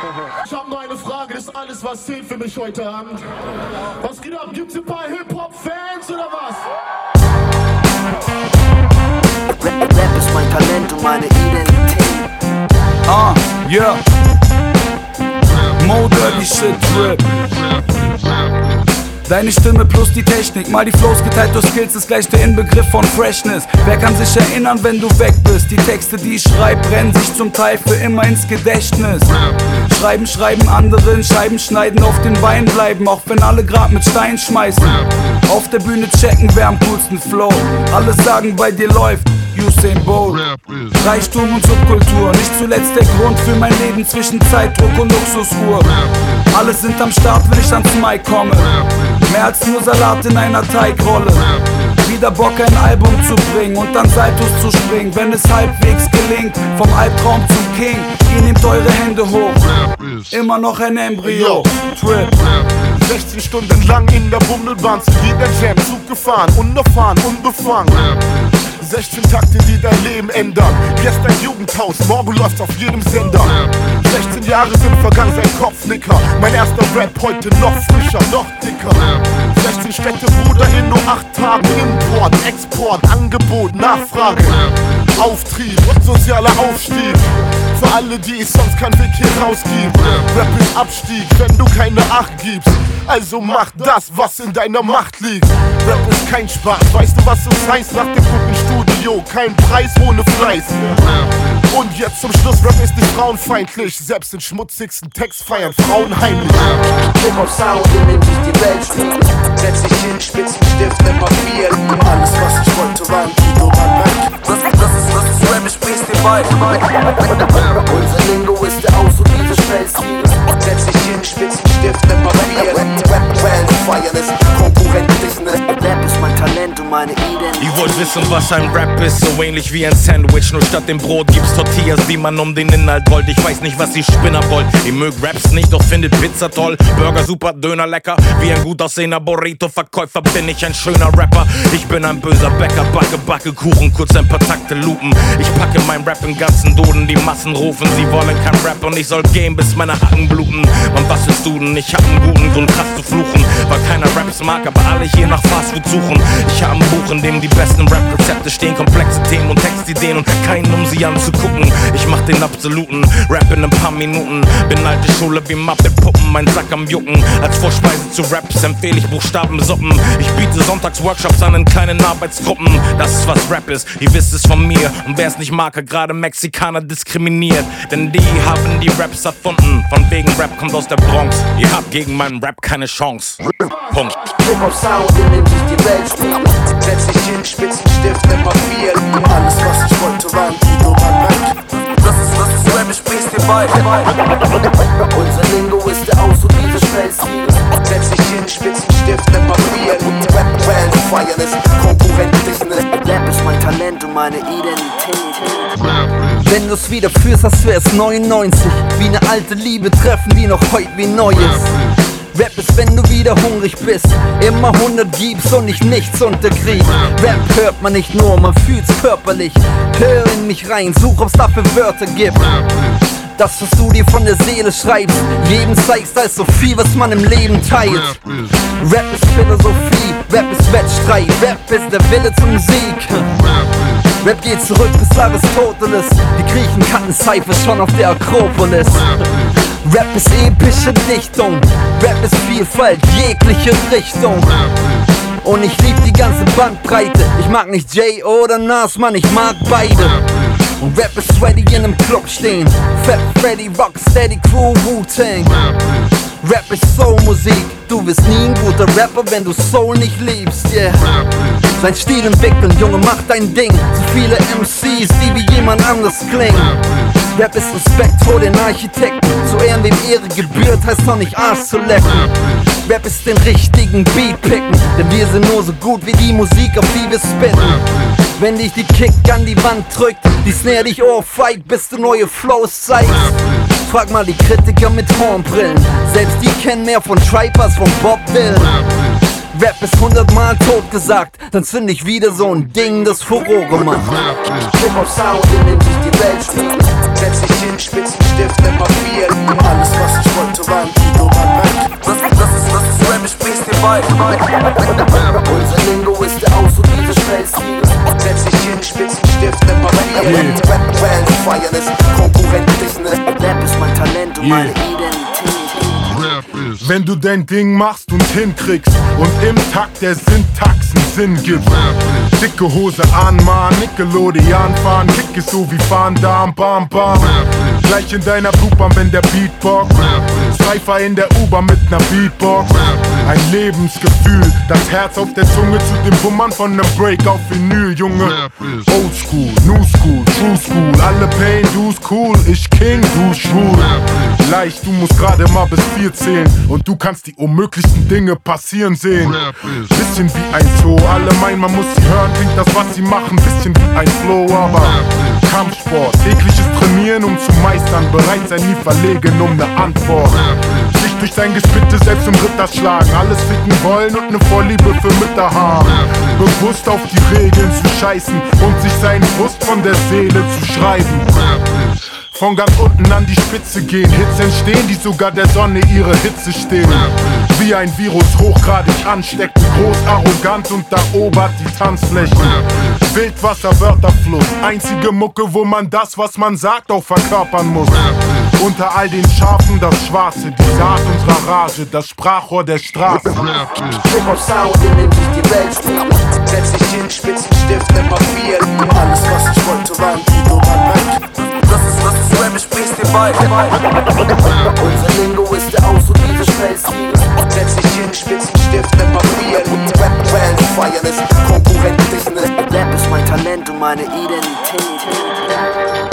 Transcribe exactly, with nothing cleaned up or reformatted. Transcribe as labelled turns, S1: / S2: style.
S1: Ich hab nur eine Frage, das ist alles, was zählt für mich heute Abend. Was geht ab? Gibt's ein paar Hip-Hop-Fans oder was?
S2: Rap ist mein Talent und meine Identität.
S3: Ah, uh, yeah. Mo Dirty Shit Trip. Deine Stimme plus die Technik, mal die Flows geteilt durch Skills ist gleich der Inbegriff von Freshness. Wer kann sich erinnern, wenn du weg bist? Die Texte, die ich schreib, brennen sich zum Teil für immer ins Gedächtnis. Schreiben, schreiben, anderen Scheiben schneiden, auf den Beinen bleiben, auch wenn alle grad mit Stein schmeißen. Auf der Bühne checken, wer am coolsten flow. Alle sagen, bei dir läuft Usain Bolt. Reichtum und Subkultur, nicht zuletzt der Grund für mein Leben zwischen Zeitdruck und Luxusuhr. Alle sind am Start, wenn ich ans Mic komme. Mehr als nur Salat in einer Teigrolle. Wieder Bock ein Album zu bringen und dann Saltos zu springen, wenn es halbwegs gelingt. Vom Albtraum zum King, ihr nehmt eure Hände hoch. Immer noch ein Embryo. Trip.
S1: sechzehn Stunden lang in der Bummelbahn zu jeder Jam, Zug gefahren, unerfahren, unbefangen. sechzehn Takte, die dein Leben ändern. Gestern Jugendhaus, morgen läuft's auf jedem Sender. sechzehn Jahre sind vergangen, sein Kopfnicker. Mein erster Rap heute noch frischer, noch dicker. sechzehn Städte, Bruder, in nur acht Tagen. Import, Export, Angebot, Nachfrage. Auftrieb, sozialer Aufstieg. Für alle, die es sonst keinen Weg hier rausgibt. Rap ist Abstieg, wenn du keine Acht gibst. Also mach das, was in deiner Macht liegt. Rap ist kein Spaß, weißt du, was es heißt? Nach dem guten Studio, kein Preis ohne Fleiß. Und jetzt zum Schluss, Rap ist nicht frauenfeindlich. Selbst den schmutzigsten Text feiern Frauen heimlich.
S2: Hip-Hop-Sound, in dem sich die Welt spielt. Setz dich hin, Spitzenstift, nimm Papier. Alles, was ich wollte, war ein Beat und ein Mic. Das ist, das ist, das ist Rap, ich sprich's dir bei. Unser Lingo ist der Aus- und diese Schnellstil. Setz dich hin, Spitzenstift, nimm Papier. Rap, feiern ist Konkurrent-Business. Rap ist mein Talent und meine Identität.
S4: Ihr wollt wissen, was ein Rap ist, so ähnlich wie ein Sandwich. Nur statt dem Brot gibt's Tortillas, die man um den Inhalt wollt. Ich weiß nicht, was ihr Spinner wollt. Ihr mögt Raps nicht, doch findet Pizza toll. Burger super, Döner lecker. Wie ein gut aussehender Burrito-Verkäufer bin ich ein schöner Rapper. Ich bin ein böser Bäcker, backe, backe Kuchen, kurz ein paar Takte lupen. Ich packe mein Rap im ganzen Duden, die Massen rufen. Sie wollen kein Rap und ich soll gehen, bis meine Hacken bluten. Man, was willst du denn? Ich hab einen guten Grund, krass zu fluchen. Weil keiner Raps mag, aber alle hier nach Fastfood suchen. Ich hab ein Buch, in dem die besten Rap-Rezepte stehen. Komplexe Themen und Textideen und keinen, um sie anzugucken. Ich mach den absoluten Rap in ein paar Minuten. Bin alte Schule wie Muppet-Puppen, mein Sack am Jucken. Als Vorspeise zu Raps empfehle ich Buchstabensuppen. Ich biete Sonntagsworkshops an in kleinen Arbeitsgruppen. Das ist, was Rap ist, ihr wisst es von mir. Und wer es nicht mag, hat gerade Mexikaner diskriminiert. Denn die haben die Raps erfunden. Von wegen Rap kommt aus der Bronx. Ihr habt gegen meinen Rap keine Chance. Punkt.
S2: Hip-Hop-Sound, in dem sich die Welt spielt. Setz dich hin, Spitzenstift, nimm Papier. Alles, was ich wollte, war ein Beat und ein Mic. Das ist, das ist Rap, ich sprich's dir bei. Unser Lingo ist der Aus- und diese Schnellstil. Setz dich hin, Spitzenstift, nimm Papier. Rap, feiern ist Konkurrent-Business. Rap ist mein Talent und meine Identität. Wenn du's wieder fühlst, als wär's neunundneunzig. Wie eine alte Liebe treffen, die noch heute wie neu ist. Rap ist, wenn du wieder hungrig bist, immer hundert gibst und ich nichts unterkrieg. Rap hört man nicht nur, man fühlt's körperlich. Hör in mich rein, such, ob's dafür Wörter gibt. Das, was du dir von der Seele schreibst, jedem zeigst, da ist so viel, was man im Leben teilt. Rap ist Philosophie, Rap ist Wettstreit, Rap ist der Wille zum Sieg. Rap geht zurück bis Aristoteles, die Griechen kannten Cypher schon auf der Akropolis. Rap ist epische Dichtung, Rap ist Vielfalt, jegliche Richtung. Und ich lieb die ganze Bandbreite, ich mag nicht Jay oder Nas, Mann, ich mag beide. Und Rap ist ready in einem Club stehen, Fat Freddy, Rocksteady, Crew, Wu-Tang. Rap ist Soul-Musik, du wirst nie ein guter Rapper, wenn du Soul nicht liebst, yeah. Sein Stil entwickeln, Junge, mach dein Ding. Zu viele M Cs, die wie jemand anders klingen. Rap ist Respekt vor den Architekten. Zu Ehren, wem Ehre gebührt, heißt doch nicht Arsch zu lecken. Rap ist den richtigen Beat picken, denn wir sind nur so gut wie die Musik, auf die wir spitten. Wenn dich die Kick an die Wand drückt, die Snare dich ohrfeigt, bis du neue Flows zeigst. Frag mal die Kritiker mit Hornbrillen, selbst die kennen mehr von Tribe als von Bob Dylan. Rap ist hundertmal tot gesagt, dann zünd ich wieder so ein Ding, das Furore macht. Hip-Hop-Sound, in dem sich die Welt spielt. Setz dich hin, Spitzenstift, nimm Papier. Alles, was Unser Lingo ist der Aus- und diese Schnellstil. Setz dich hin, Spitzen, Stift, nimm Papier. Rap-Fans feiern es, Konkurrenten wissen es. Rap ist mein Talent und meine Identität.
S1: Wenn du dein Ding machst und hinkriegst und im Takt der Syntaxen Sinn gibt. Dicke Hose anmahn, Nickelodeon fahren, Kick ist so wie fahren, Darm, Bam, Bam. Gleich in deiner Blutbahn, wenn der Beatbox. Cypher in der U-Bahn mit ner Beatbox. Ein Lebensgefühl, das Herz auf der Zunge zu dem Wummern von nem Break auf Vinyl, Junge. Old School, New School, True School, alle Pain, du's cool, ich King, du schwul. Leicht, du musst gerade mal bis vier zählen und du kannst die unmöglichsten Dinge passieren sehen. Bisschen wie ein Zoo, alle meinen, man muss sie hören, klingt das, was sie machen, bisschen wie ein Flow, aber Kampfsport, tägliches Trainieren, um zu meistern, bereit sein, nie verlegen um ne Antwort. Sich durch dein Gespitte selbst im Ritter schlagen, alles ficken wollen und ne Vorliebe für Mütter haben. Bewusst auf die Regeln zu scheißen und sich seinen Frust von der Seele zu schreiben. Von ganz unten an die Spitze gehen, Hits entstehen, die sogar der Sonne ihre Hitze stehen. Wie ein Virus hochgradig ansteckend, groß, arrogant und erobert die Tanzflächen. Wildwasser-Wörterfluss, einzige Mucke, wo man das, was man sagt, auch verkörpern muss. Unter all den Schafen das Schwarze, die Saat unserer Rage, das Sprachrohr der Straße.
S2: Hip-Hop-Sound, in dem sich die Welt dreht. Setz dich hin, Spitzen, Stift, nimm Papier. Alles, was ich wollte, war ein Video, man merkt. Das ist, das ist Rap, ich sprich's dir bei. Unser Lingo ist der Aus- und diese Schnellstil. Setz dich hin, Spitzen, Stift, nimm Papier. Rap-Fans feiern es, Konkurrenten wissen es. Rap ist mein Talent und meine Identität.